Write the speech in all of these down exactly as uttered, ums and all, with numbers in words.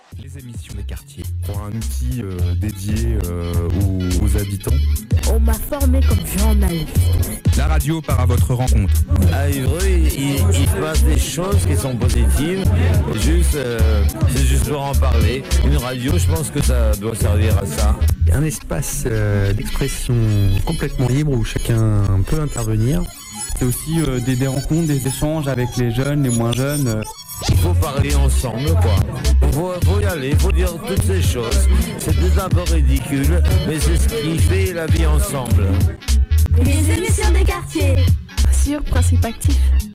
Les émissions des quartiers. Pour un outil euh, dédié euh, aux, aux habitants. On m'a formé comme journaliste. La radio part à votre rencontre. À Évreux, il, il se passe des choses qui sont positives. Juste, euh, c'est juste pour en parler. Une radio, je pense que ça doit servir à ça. Un espace euh, d'expression complètement libre où chacun peut intervenir. C'est aussi euh, des, des rencontres, des échanges avec les jeunes, les moins jeunes. Euh. Il faut parler ensemble, quoi. Il faut, faut y aller, il faut dire toutes ces choses. C'est peut-être un peu ridicule, mais c'est ce qui fait la vie ensemble. Les émissions des quartiers. Sur Principe Actif.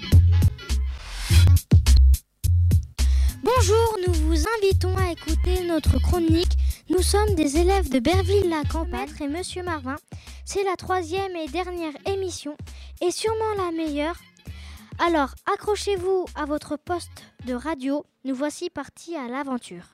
Bonjour, nous vous invitons à écouter notre chronique. Nous sommes des élèves de Berville-la-Campagne et Monsieur Marvin. C'est la troisième et dernière émission et sûrement la meilleure. Alors, accrochez-vous à votre poste de radio. Nous voici partis à l'aventure.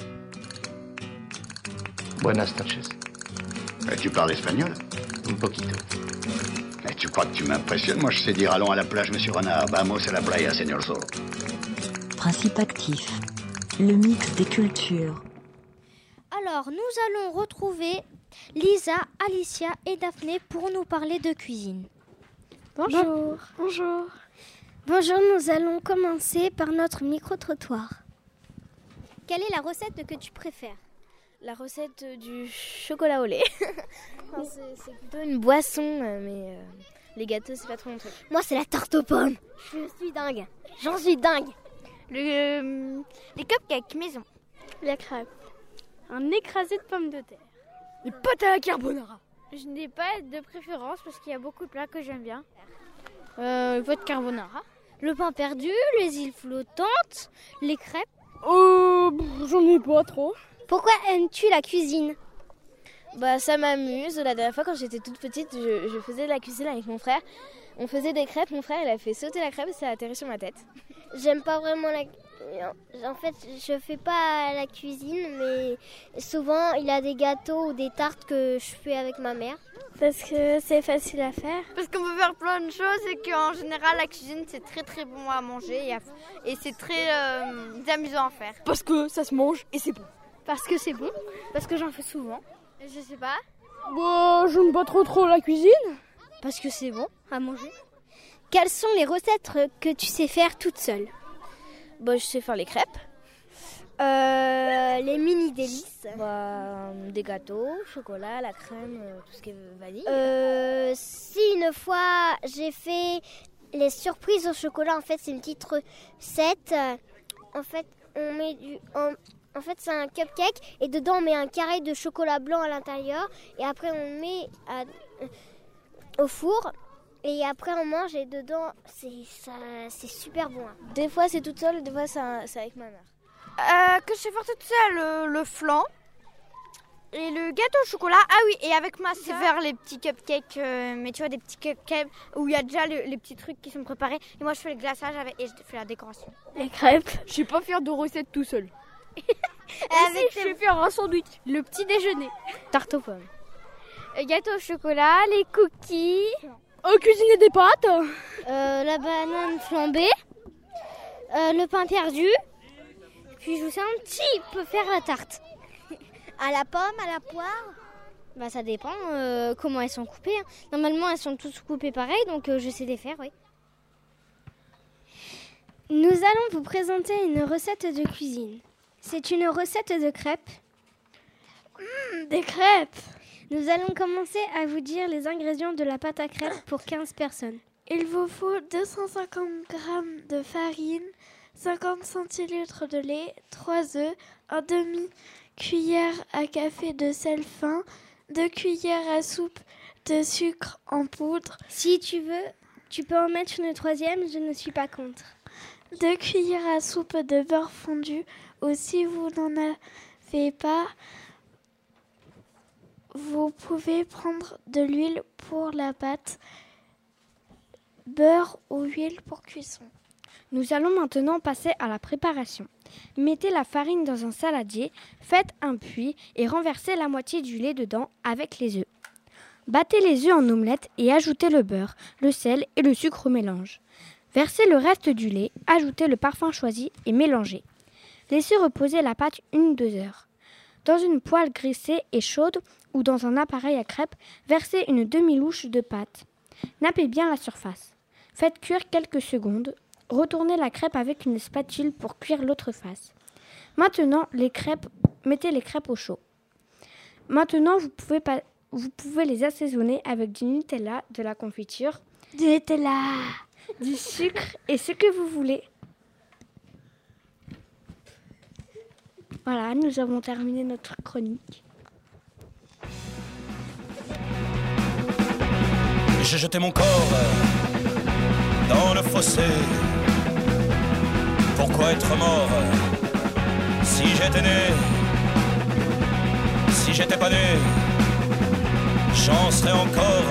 Buenas noches. Euh, tu parles espagnol? Un poquito. Mais tu crois que tu m'impressionnes? Moi, je sais dire allons à la plage, monsieur Renard. Vamos a la playa, señor Zorro. Principe Actif, le mix des cultures. Alors, nous allons retrouver Lisa, Alicia et Daphné pour nous parler de cuisine. Bonjour. Bon, bonjour. Bonjour, nous allons commencer par notre micro-trottoir. Quelle est la recette que tu préfères? La recette du chocolat au lait. Enfin, c'est, c'est plutôt une boisson, mais euh, les gâteaux, c'est pas trop mon truc. Moi, c'est la tarte aux pommes. Je suis dingue. J'en suis dingue. Le, euh, les cupcakes maison. La crêpe. Un écrasé de pommes de terre. Les pâtes à la carbonara. Je n'ai pas de préférence parce qu'il y a beaucoup de plats que j'aime bien. Euh, votre carbonara. Le pain perdu, les îles flottantes, les crêpes. Euh, j'en ai pas trop. Pourquoi aimes-tu la cuisine? Bah, ça m'amuse. La dernière fois, quand j'étais toute petite, je, je faisais de la cuisine avec mon frère. On faisait des crêpes. Mon frère, il a fait sauter la crêpe et ça a atterri sur ma tête. J'aime pas vraiment la... En fait, je fais pas la cuisine, mais souvent, il y a des gâteaux ou des tartes que je fais avec ma mère. Parce que c'est facile à faire. Parce qu'on peut faire plein de choses et qu'en général, la cuisine, c'est très très bon à manger et, à... et c'est très euh, amusant à faire. Parce que ça se mange et c'est bon. Parce que c'est bon, parce que j'en fais souvent. Je sais pas. Bah, j'aime pas trop trop la cuisine. Parce que c'est bon à manger. Quelles sont les recettes que tu sais faire toute seule? Bah, je sais faire les crêpes. Euh, les mini délices. Bah, des gâteaux, chocolat, la crème, tout ce qui est vanille. Euh, si une fois j'ai fait les surprises au chocolat, en fait c'est une petite recette. En fait, on met du... On, En fait, c'est un cupcake et dedans, on met un carré de chocolat blanc à l'intérieur. Et après, on met à, euh, au four. Et après, on mange et dedans, c'est, ça, c'est super bon. Hein. Des fois, c'est toute seule, des fois, c'est, c'est avec ma mère. Euh, que je sais faire toute seule, le, le flan et le gâteau au chocolat. Ah oui, et avec ma soeur, c'est faire les petits cupcakes. Euh, mais tu vois, des petits cupcakes où il y a déjà le, les petits trucs qui sont préparés. Et moi, je fais le glaçage avec, et je fais la décoration. Les crêpes. Je sais pas faire de recettes tout seul. Avec je vais faire un sandwich. Le petit déjeuner. Tarte aux pommes. Le gâteau au chocolat, les cookies. Euh, cuisiner des pâtes. Euh, la banane flambée. Euh, le pain perdu. Puis je sais un petit peu faire la tarte. À la pomme, à la poire. Bah ça dépend euh, comment elles sont coupées. Hein. Normalement elles sont toutes coupées pareil, donc euh, je sais les faire, oui. Nous allons vous présenter une recette de cuisine. C'est une recette de crêpes. Mmh, des crêpes. Nous allons commencer à vous dire les ingrédients de la pâte à crêpes pour quinze personnes. Il vous faut deux cent cinquante grammes de farine, cinquante centilitres de lait, trois œufs, un demi-cuillère à café de sel fin, deux cuillères à soupe de sucre en poudre. Si tu veux, tu peux en mettre une troisième, je ne suis pas contre. deux cuillères à soupe de beurre fondu, ou si vous n'en avez pas, vous pouvez prendre de l'huile pour la pâte, beurre ou huile pour cuisson. Nous allons maintenant passer à la préparation. Mettez la farine dans un saladier, faites un puits et renversez la moitié du lait dedans avec les œufs. Battez les œufs en omelette et ajoutez le beurre, le sel et le sucre au mélange. Versez le reste du lait, ajoutez le parfum choisi et mélangez. Laissez reposer la pâte une ou deux heures. Dans une poêle graissée et chaude ou dans un appareil à crêpes, versez une demi-louche de pâte. Nappez bien la surface. Faites cuire quelques secondes. Retournez la crêpe avec une spatule pour cuire l'autre face. Maintenant, les crêpes, mettez les crêpes au chaud. Maintenant, vous pouvez, pas, vous pouvez les assaisonner avec du Nutella, de la confiture, du Nutella, du sucre et ce que vous voulez. Voilà, nous avons terminé notre chronique. J'ai jeté mon corps dans le fossé. Pourquoi être mort si j'étais né? Si j'étais pas né, j'en serais encore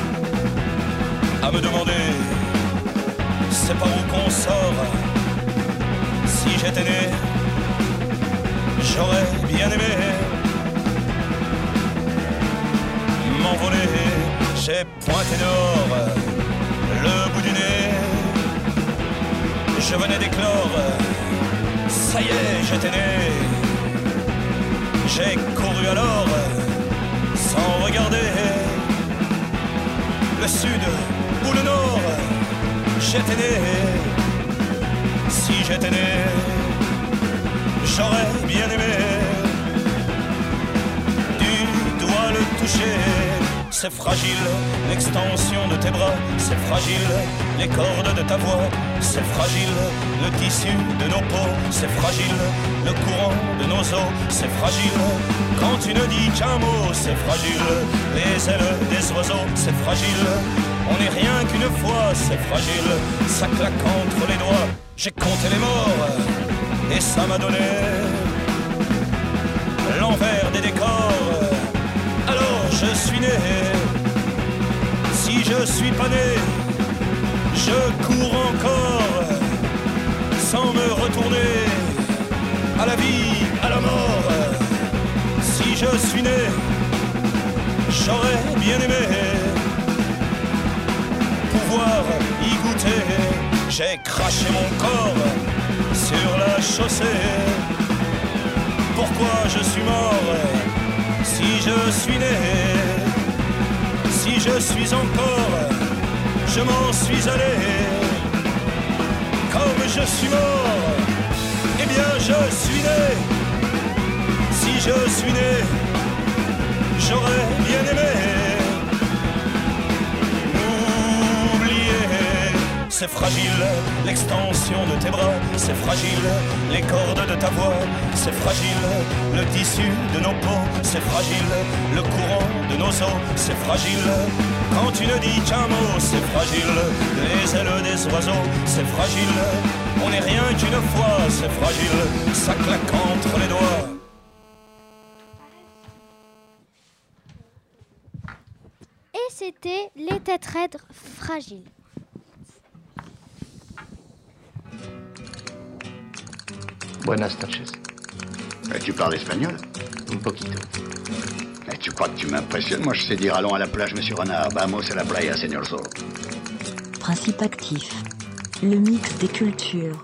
à me demander c'est par où qu'on sort. Si j'étais né, j'aurais bien aimé m'envoler. J'ai pointé dehors le bout du nez. Je venais d'éclore, ça y est, j'étais né. J'ai couru alors, sans regarder le sud ou le nord. J'étais né, si j'étais né, j'aurais bien aimé du doigt le toucher. C'est fragile, l'extension de tes bras, c'est fragile, les cordes de ta voix, c'est fragile, le tissu de nos peaux, c'est fragile, le courant de nos os, c'est fragile, quand tu ne dis qu'un mot, c'est fragile, les ailes des oiseaux, c'est fragile, on n'est rien qu'une fois, c'est fragile, ça claque entre les doigts, j'ai compté les morts, et ça m'a donné l'envers des décors. Alors je suis né, si je suis pas né, je cours encore, sans me retourner, à la vie, à la mort. Si je suis né, j'aurais bien aimé pouvoir y goûter. J'ai craché mon corps sur la chaussée. Pourquoi je suis mort? Si je suis né, si je suis encore, je m'en suis allé. Comme je suis mort, eh bien je suis né. Si je suis né, j'aurais bien aimé oublier. C'est fragile, l'extension de tes bras, c'est fragile, les cordes de ta voix, c'est fragile, le tissu de nos peaux, c'est fragile, le courant de nos os, c'est fragile, quand tu ne dis qu'un mot, c'est fragile, les ailes des oiseaux, c'est fragile, on n'est rien qu'une fois, c'est fragile, ça claque entre les doigts. Et c'était les têtes raides fragiles. Buenas noches. Et tu parles espagnol? Un poquito. Et tu crois que tu m'impressionnes? Moi, je sais dire allons à la plage, monsieur Renard. Vamos a la playa, señor Zorro. Principe actif. Le mix des cultures.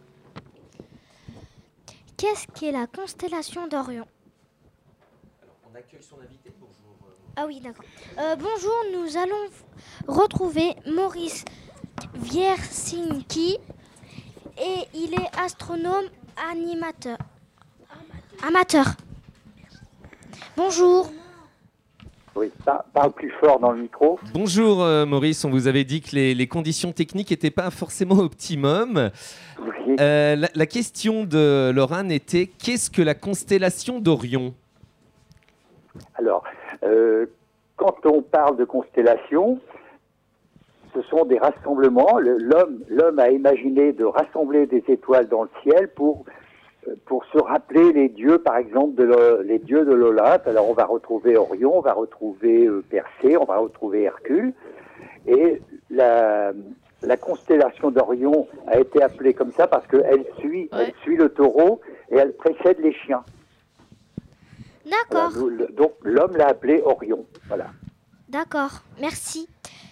Qu'est-ce qu'est la constellation d'Orion? On accueille son invité, bonjour. Ah oui, d'accord. Euh, bonjour, nous allons retrouver Maurice Wiercinski et il est astronome animateur. Amateur. Bonjour. Oui, parle plus fort dans le micro. Bonjour euh, Maurice, on vous avait dit que les, les conditions techniques n'étaient pas forcément optimum. Oui. Euh, la, la question de Laurent était, qu'est-ce que la constellation d'Orion? Alors, euh, quand on parle de constellation, ce sont des rassemblements. Le, l'homme, l'homme a imaginé de rassembler des étoiles dans le ciel pour, pour se rappeler les dieux, par exemple, de le, les dieux de l'Olympe. Alors, on va retrouver Orion, on va retrouver euh, Persée, on va retrouver Hercule. Et la, la constellation d'Orion a été appelée comme ça parce qu'elle suit, ouais. elle suit le taureau et elle précède les chiens. D'accord. Voilà, nous, le, donc, l'homme l'a appelée Orion. Voilà. D'accord, merci.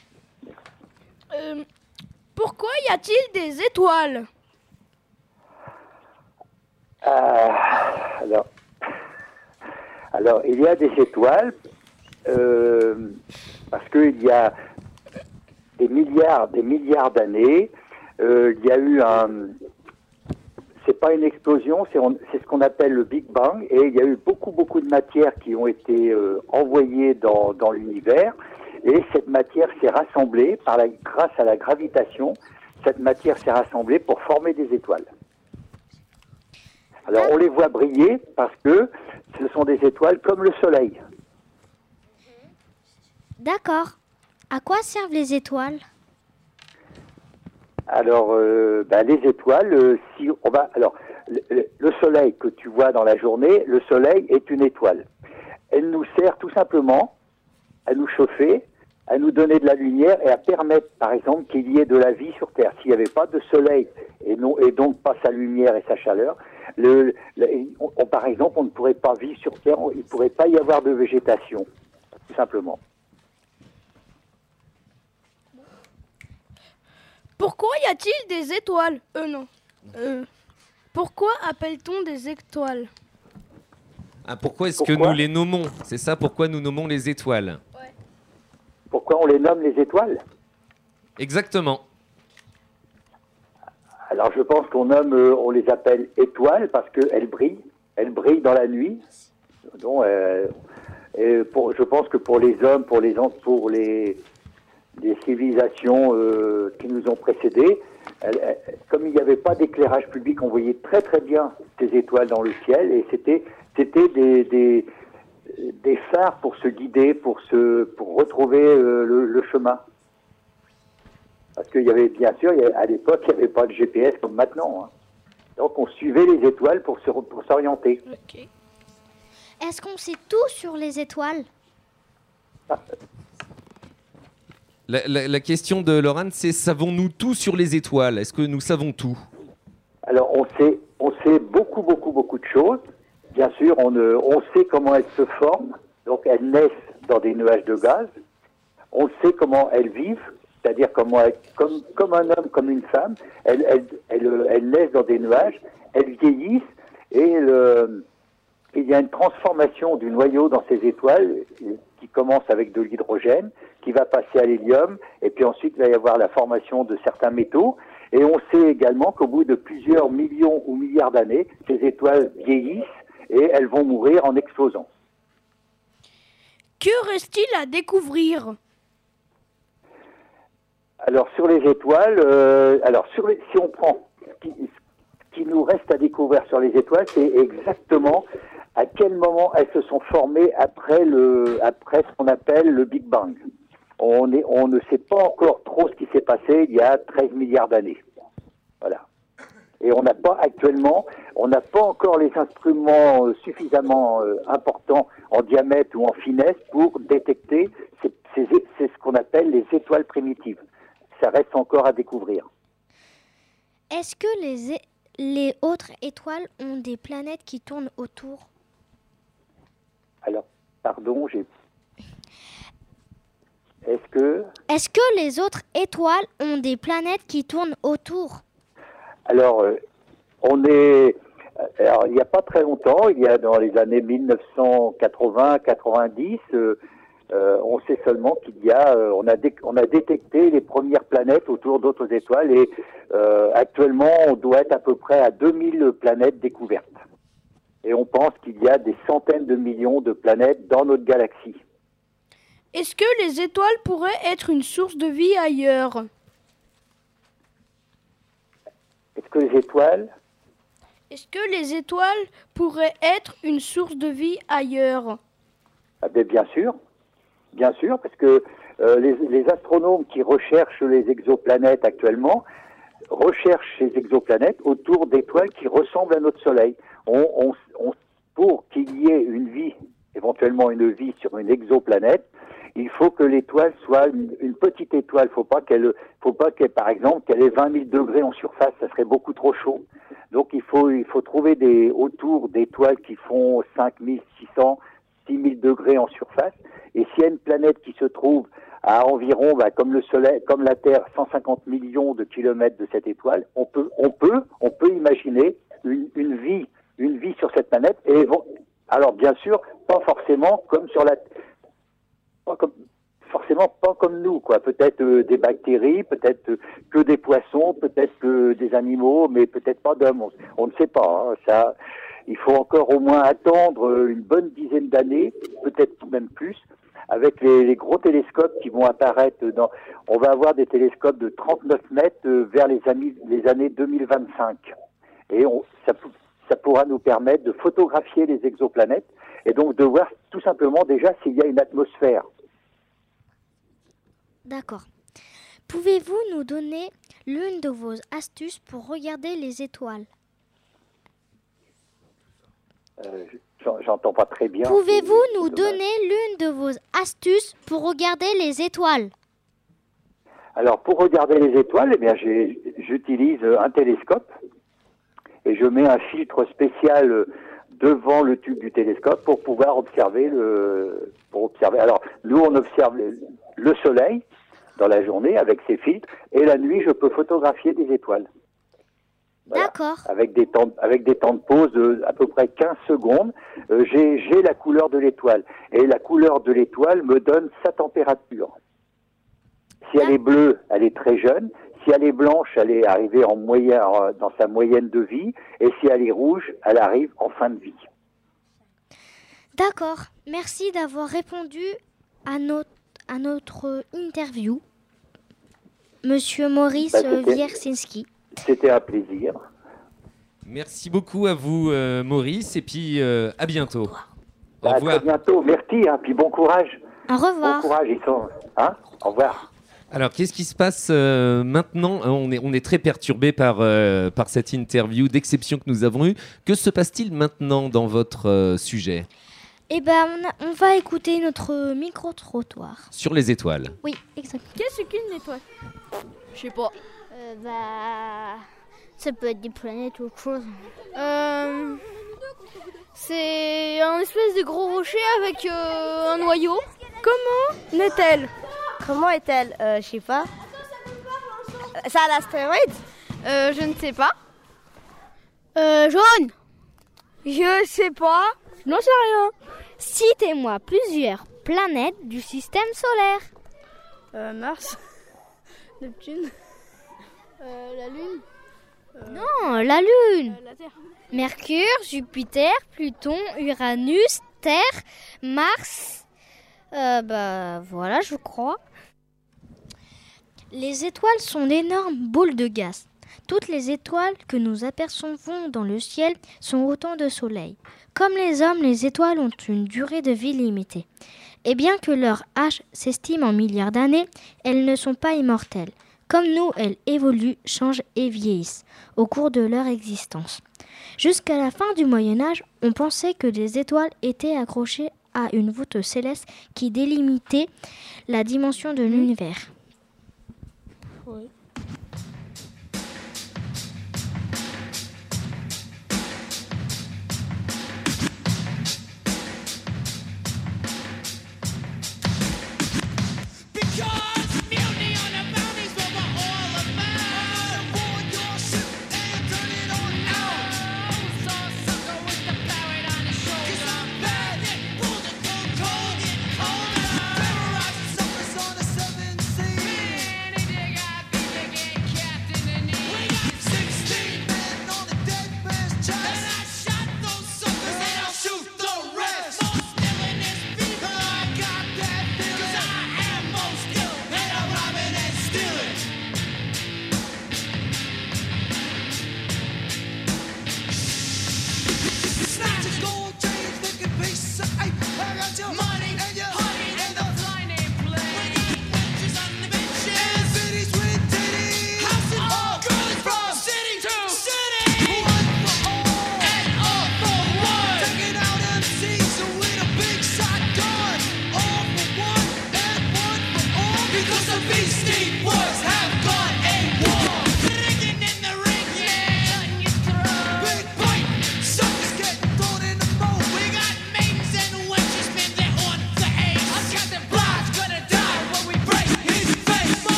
Euh, pourquoi y a-t-il des étoiles? Euh, alors, alors, il y a des étoiles, euh, parce qu'il y a des milliards, des milliards d'années, euh, il y a eu un... C'est pas une explosion, c'est, on, c'est ce qu'on appelle le Big Bang, et il y a eu beaucoup, beaucoup de matières qui ont été euh, envoyées dans, dans l'univers, et cette matière s'est rassemblée par la, grâce à la gravitation. Cette matière s'est rassemblée pour former des étoiles. Alors, on les voit briller parce que ce sont des étoiles comme le Soleil. D'accord. À quoi servent les étoiles? Alors, euh, ben, les étoiles, euh, si on va, alors, le, le Soleil que tu vois dans la journée, le Soleil est une étoile. Elle nous sert tout simplement à nous chauffer, à nous donner de la lumière et à permettre, par exemple, qu'il y ait de la vie sur Terre. S'il n'y avait pas de Soleil et, non, et donc pas sa lumière et sa chaleur, le, le, on, on, par exemple, on ne pourrait pas vivre sur Terre, on, il ne pourrait pas y avoir de végétation, tout simplement. Pourquoi y a-t-il des étoiles? Euh, non. Euh, pourquoi appelle-t-on des étoiles? Ah, pourquoi est-ce Pourquoi que nous les nommons? C'est ça, pourquoi nous nommons les étoiles? Ouais. Pourquoi on les nomme les étoiles? Exactement. Alors je pense qu'on nomme, euh, on les appelle étoiles parce qu'elles brillent, elles brillent dans la nuit. Donc, euh, et pour, je pense que pour les hommes, pour les pour les, les civilisations euh, qui nous ont précédés, elles, elles, comme il n'y avait pas d'éclairage public, on voyait très très bien ces étoiles dans le ciel et c'était c'était des, des des phares pour se guider, pour se pour retrouver euh, le, le chemin. Parce qu'il y avait, bien sûr, il y avait, à l'époque, il n'y avait pas de G P S comme maintenant. Hein. Donc, on suivait les étoiles pour, se, pour s'orienter. Okay. Est-ce qu'on sait tout sur les étoiles? ah. la, la, la question de Laurent, c'est savons-nous tout sur les étoiles? Est-ce que nous savons tout? Alors, on sait, on sait beaucoup, beaucoup, beaucoup de choses. Bien sûr, on, euh, on sait comment elles se forment. Donc, elles naissent dans des nuages de gaz. On sait comment elles vivent. C'est-à-dire comment elle, comme, comme un homme, comme une femme, elles, elles, elles, elles naissent dans des nuages, elles vieillissent et le, il y a une transformation du noyau dans ces étoiles qui commence avec de l'hydrogène, qui va passer à l'hélium et puis ensuite il va y avoir la formation de certains métaux. Et on sait également qu'au bout de plusieurs millions ou milliards d'années, ces étoiles vieillissent et elles vont mourir en explosant. Que reste-t-il à découvrir ? Alors sur les étoiles, euh, alors sur les, si on prend ce qui, ce qui nous reste à découvrir sur les étoiles, c'est exactement à quel moment elles se sont formées après le après ce qu'on appelle le Big Bang. On est, on ne sait pas encore trop ce qui s'est passé il y a treize milliards d'années. Voilà. Et on n'a pas actuellement, on n'a pas encore les instruments suffisamment euh, importants en diamètre ou en finesse pour détecter ces, ces, c'est ce qu'on appelle les étoiles primitives. Ça reste encore à découvrir. Est-ce que les, é- les autres étoiles ont des planètes qui tournent autour? Alors, pardon, j'ai... Est-ce que... Est-ce que les autres étoiles ont des planètes qui tournent autour? Alors, euh, on est... Alors, il n'y a pas très longtemps, il y a dans les années mille neuf cent quatre-vingts quatre-vingt-dix... Euh, Euh, on sait seulement qu'il y a, euh, on a, dé- on a détecté les premières planètes autour d'autres étoiles et euh, actuellement on doit être à peu près à deux mille planètes découvertes. Et on pense qu'il y a des centaines de millions de planètes dans notre galaxie. Est-ce que les étoiles pourraient être une source de vie ailleurs? Est-ce que les étoiles... Est-ce que les étoiles pourraient être une source de vie ailleurs? Ah ben bien sûr. Bien sûr, parce que euh, les, les astronomes qui recherchent les exoplanètes actuellement recherchent ces exoplanètes autour d'étoiles qui ressemblent à notre Soleil. On, on, on, pour qu'il y ait une vie, éventuellement une vie sur une exoplanète, il faut que l'étoile soit une, une petite étoile. Il faut pas qu'elle, faut pas qu'elle, par exemple, qu'elle ait vingt mille degrés en surface. Ça serait beaucoup trop chaud. Donc il faut, il faut trouver des autour d'étoiles qui font cinq mille six cents, six mille degrés en surface. Et s'il y a une planète qui se trouve à environ, bah, comme le Soleil, comme la Terre, cent cinquante millions de kilomètres de cette étoile, on peut, on peut, on peut imaginer une, une vie une vie sur cette planète. Et vont, alors bien sûr, pas forcément comme sur la, pas comme, forcément pas comme nous, quoi. Peut-être euh, des bactéries, peut-être euh, que des poissons, peut-être que des animaux, mais peut-être pas d'hommes. On, on ne sait pas. Hein, ça, il faut encore au moins attendre euh, une bonne dizaine d'années, peut-être même plus, avec les, les gros télescopes qui vont apparaître dans. On va avoir des télescopes de trente-neuf mètres euh, vers les, amis, les années deux mille vingt-cinq, et on, ça, ça pourra nous permettre de photographier les exoplanètes et donc de voir tout simplement déjà s'il y a une atmosphère. D'accord. Pouvez-vous nous donner l'une de vos astuces pour regarder les étoiles? euh, J'entends pas très bien. Pouvez-vous nous donner l'une de vos astuces pour regarder les étoiles? Alors, pour regarder les étoiles, eh bien, j'ai, j'utilise un télescope et je mets un filtre spécial devant le tube du télescope pour pouvoir observer le. Pour observer. Alors, nous, on observe le, le soleil dans la journée avec ses filtres, et la nuit, je peux photographier des étoiles. Voilà. D'accord. Avec des temps, avec des temps de pause de à peu près quinze secondes, euh, j'ai, j'ai la couleur de l'étoile. Et la couleur de l'étoile me donne sa température. Si elle est bleue, elle est très jeune. Si elle est blanche, elle est arrivée en moyenne, dans sa moyenne de vie. Et si elle est rouge, elle arrive en fin de vie. D'accord. Merci d'avoir répondu à notre, à notre interview, Monsieur Maurice bah, c'était, Wiercinski. C'était un plaisir. Merci beaucoup à vous, euh, Maurice, et puis euh, à bientôt. Au À revoir. très bientôt. Merci, hein, puis bon courage. Au revoir. Bon courage, ils sont. Hein, au revoir. Alors, qu'est-ce qui se passe euh, maintenant? on est, on est très perturbé par, euh, par cette interview d'exception que nous avons eue. Que se passe-t-il maintenant dans votre euh, sujet? Eh ben, on, a- on va écouter notre micro-trottoir. Sur les étoiles. Oui, exactement. Qu'est-ce qu'une étoile? Je sais pas. Euh, bah, ça peut être des planètes ou autre chose. Euh, c'est un espèce de gros rocher avec euh, un noyau. Comment naît-elle? Comment est-elle euh, Je sais pas. C'est un astéroïde euh, Je ne sais pas. Euh, jaune. Je sais pas. Je n'en sais rien. Citez-moi plusieurs planètes du système solaire. Euh, Mars. Neptune. Euh, la Lune. Euh, Non, la Lune. euh, la Terre. Mercure, Jupiter, Pluton, Uranus, Terre, Mars. Euh, bah voilà, je crois. Les étoiles sont d'énormes boules de gaz. Toutes les étoiles que nous apercevons dans le ciel sont autant de soleils. Comme les hommes, les étoiles ont une durée de vie limitée. Et bien que leur âge s'estime en milliards d'années, elles ne sont pas immortelles. Comme nous, elles évoluent, changent et vieillissent au cours de leur existence. Jusqu'à la fin du Moyen-Âge, on pensait que les étoiles étaient accrochées à une voûte céleste qui délimitait la dimension de l'univers. Oui.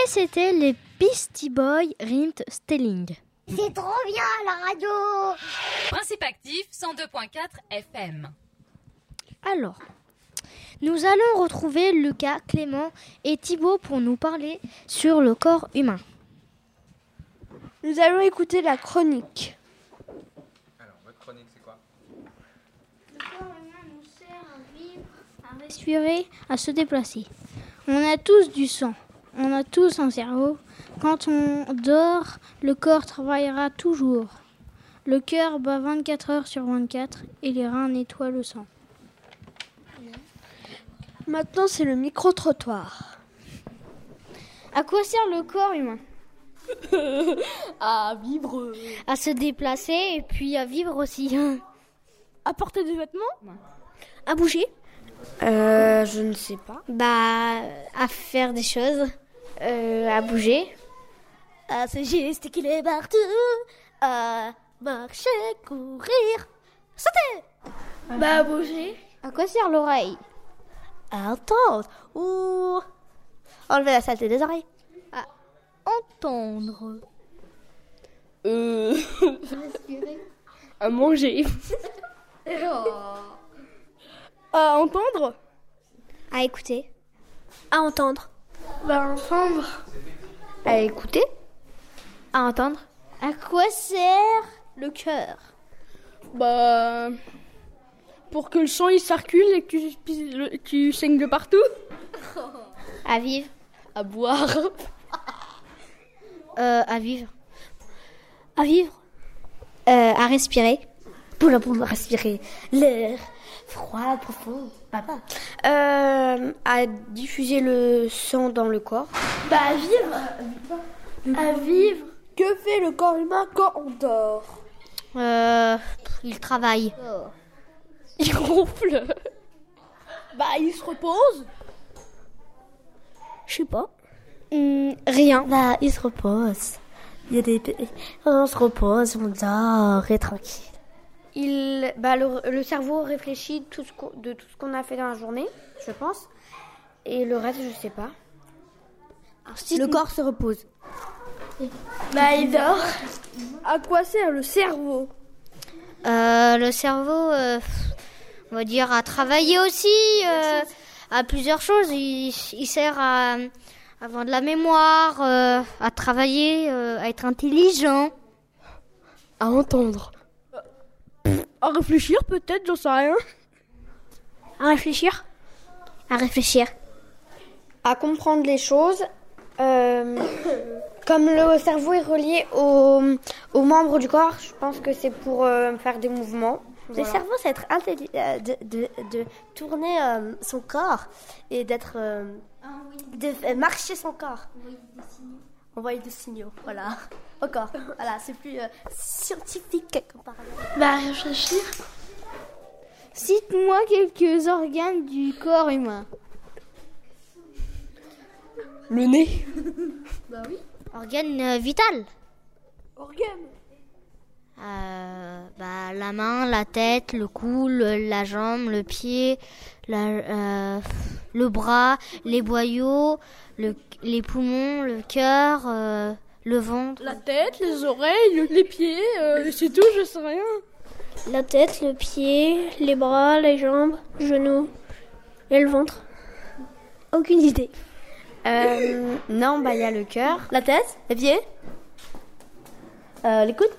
Et c'était les Beastie Boys Rint Stelling. C'est trop bien la radio. Principe actif cent deux virgule quatre F M. Alors, nous allons retrouver Lucas, Clément et Thibaut pour nous parler sur le corps humain. Nous allons écouter la chronique. Alors, votre chronique, c'est quoi? Le corps humain nous sert à vivre, à respirer, à se déplacer. On a tous du sang, on a tous un cerveau. Quand on dort, le corps travaillera toujours. Le cœur bat vingt-quatre heures sur vingt-quatre et les reins nettoient le sang. Maintenant, c'est le micro-trottoir. À quoi sert le corps humain? À vivre. À se déplacer et puis à vivre aussi. À porter des vêtements? À bouger? Euh, je ne sais pas. Bah, à faire des choses. Euh, à bouger. À se gesticuler partout. À marcher, courir, sauter. Bah, à bouger. À quoi sert l'oreille? À entendre ou enlever la saleté des oreilles. À entendre. Euh... Respirer. À manger. À entendre. À écouter. À entendre. Bah, entendre. À écouter. À entendre. À quoi sert le cœur? Bah... Pour que le sang il circule et que tu, tu saignes de partout. À vivre. À boire. euh, à vivre. À vivre. Euh, à respirer. Pour, pour respirer l'air froid, profond. Papa. Euh, à diffuser le sang dans le corps. Bah, à vivre. À vivre. Que fait le corps humain quand on dort? Euh, il travaille. Oh. Il ronfle. Bah, il se repose. Je sais pas. Mmh, rien. Bah, il se repose. Il y a des... On se repose, on dort, et tranquille. Il, bah, le, le cerveau réfléchit tout ce de tout ce qu'on a fait dans la journée, je pense. Et le reste, je sais pas. Ensuite, le corps se repose. Bah, il dort. À quoi sert le cerveau? Euh, le cerveau, euh, on va dire, à travailler aussi, euh, à plusieurs choses. Il, il sert à, à avoir de la mémoire, euh, à travailler, euh, à être intelligent. À entendre. À réfléchir peut-être, j'en sais rien. À réfléchir. À réfléchir. À comprendre les choses. Euh, comme le cerveau est relié aux, aux membres du corps, je pense que c'est pour euh, faire des mouvements. Voilà. Le cerveau, c'est être intelli- euh, de, de, de tourner euh, son corps et d'être euh, ah, oui. de euh, marcher son corps. Envoyer des signaux. Envoyer des signaux, voilà. Encore, voilà, c'est plus euh, scientifique comparé. Bah, réfléchir. Cite-moi quelques organes du corps humain. Le nez. Bah oui. Organe euh, vital. Organe. Euh, bah, la main, la tête, le cou, le, la jambe, le pied, la, euh, le bras, les boyaux, le, les poumons, le cœur, euh, le ventre. La tête, les oreilles, les pieds, euh, c'est tout, je sais rien. La tête, le pied, les bras, les jambes, les genoux et le ventre. Aucune idée. Euh, non, bah il y a le cœur. La tête, les pieds, euh, les coudes,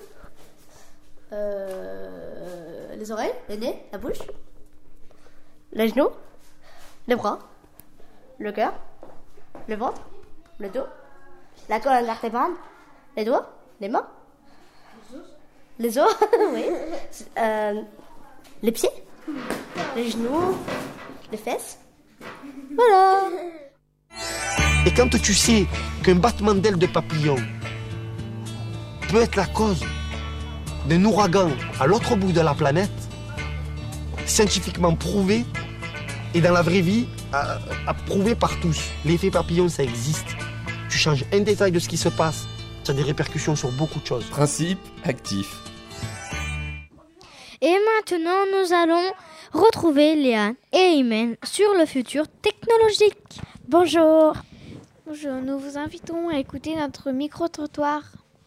euh, les oreilles, le nez, la bouche, les genoux, les bras, le cœur, le ventre, le dos, la colonne vertébrale, les doigts, les mains, les os, oui, euh, les pieds, les genoux, les fesses. Voilà. Et quand tu sais qu'un battement d'aile de papillon peut être la cause d'un ouragan à l'autre bout de la planète, scientifiquement prouvé, et dans la vraie vie, approuvé par tous. L'effet papillon, ça existe. Tu changes un détail de ce qui se passe, ça a des répercussions sur beaucoup de choses. Principe actif. Et maintenant, nous allons retrouver Léa et Imen sur le futur technologique. Bonjour. Bonjour, nous vous invitons à écouter notre micro-trottoir.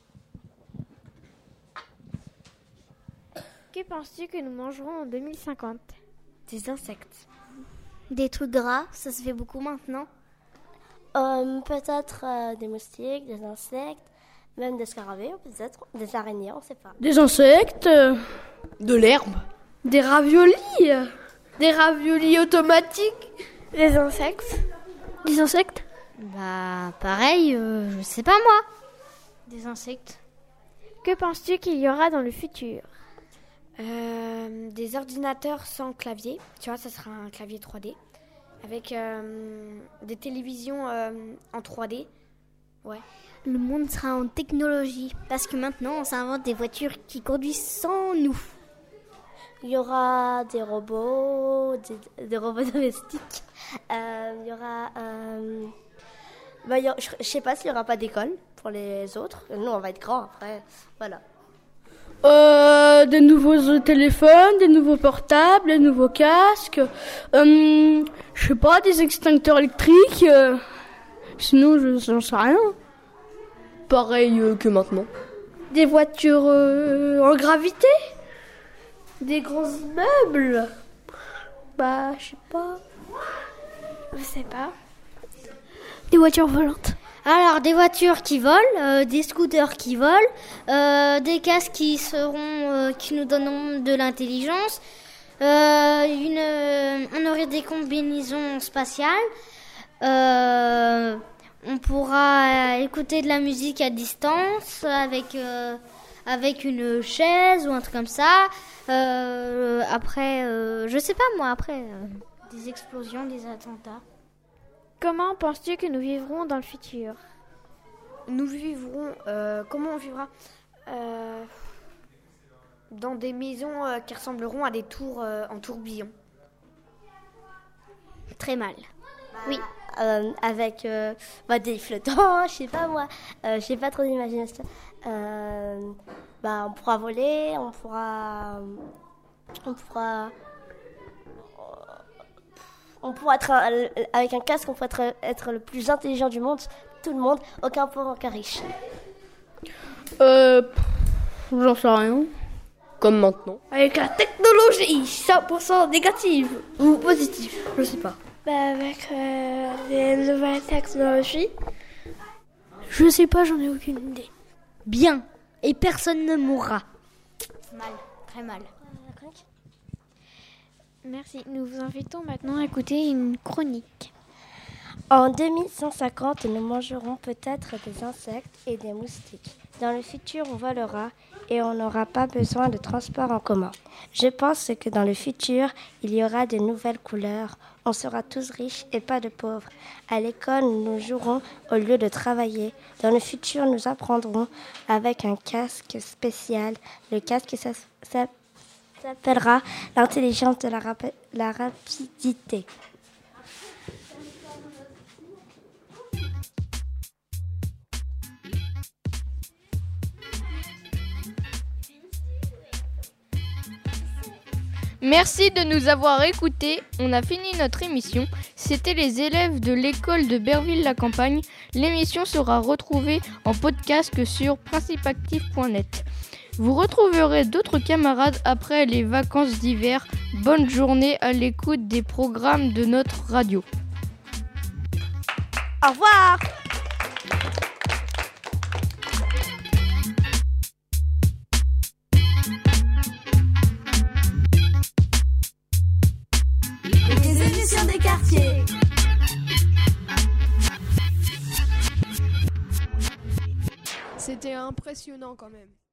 Que penses-tu que nous mangerons en deux mille cinquante? Des insectes. Des trucs gras, ça se fait beaucoup maintenant. Euh, peut-être euh, des moustiques, des insectes, même des scarabées, peut-être des araignées, on ne sait pas. Des insectes, euh, de l'herbe, des raviolis, euh, des raviolis automatiques, des insectes. Des insectes? Bah pareil, euh, je sais pas moi. Des insectes. Que penses-tu qu'il y aura dans le futur? Euh, des ordinateurs sans clavier, tu vois, ça sera un clavier trois D, avec euh, des télévisions euh, en trois D, ouais. Le monde sera en technologie, parce que maintenant on s'invente des voitures qui conduisent sans nous. Il y aura des robots, des, des robots domestiques, euh, il y aura... Euh, bah, il y aura, je, je sais pas s'il y aura pas d'école pour les autres, nous on va être grands après, voilà. Euh, des nouveaux téléphones, des nouveaux portables, des nouveaux casques, euh, je sais pas, des extincteurs électriques, euh, sinon je n'en sais rien. Pareil euh, que maintenant. Des voitures euh, en gravité, des grands immeubles, bah je sais pas. Je sais pas. Des voitures volantes. Alors, des voitures qui volent, euh, des scooters qui volent, euh, des casques qui seront, euh, qui nous donneront de l'intelligence, euh, une, euh, on aurait des combinaisons spatiales, euh, on pourra écouter de la musique à distance avec, euh, avec une chaise ou un truc comme ça. Euh, après, euh, je sais pas moi, après, euh, des explosions, des attentats. Comment penses-tu que nous vivrons dans le futur? Nous vivrons... Euh, comment on vivra euh, dans des maisons euh, qui ressembleront à des tours euh, en tourbillon. Très mal. Bah, oui. Euh, avec euh, bah, des flottants, je sais pas moi. Euh, je sais pas trop d'imagination. Euh, bah, on pourra voler, on pourra... On pourra... On pourra être un, avec un casque, on pourra être, être le plus intelligent du monde, tout le monde, aucun pauvre, aucun riche. Euh, j'en sais rien. Comme maintenant. Avec la technologie, cent pour cent négative ou positive, je sais pas. Bah avec euh, les nouvelles technologies. Je sais pas, j'en ai aucune idée. Bien, et personne ne mourra. Mal, très mal. Merci. Nous vous invitons maintenant à écouter une chronique. En deux mille cent cinquante, nous mangerons peut-être des insectes et des moustiques. Dans le futur, on volera et on n'aura pas besoin de transport en commun. Je pense que dans le futur, il y aura de nouvelles couleurs. On sera tous riches et pas de pauvres. À l'école, nous jouerons au lieu de travailler. Dans le futur, nous apprendrons avec un casque spécial. Le casque, ça, ça s'appellera l'intelligence de la, rap- la rapidité. Merci de nous avoir écoutés. On a fini notre émission. C'était les élèves de l'école de Berville-la-Campagne. L'émission sera retrouvée en podcast sur principe actif point net. Vous retrouverez d'autres camarades après les vacances d'hiver. Bonne journée à l'écoute des programmes de notre radio. Au revoir. Les émissions des quartiers. C'était impressionnant quand même.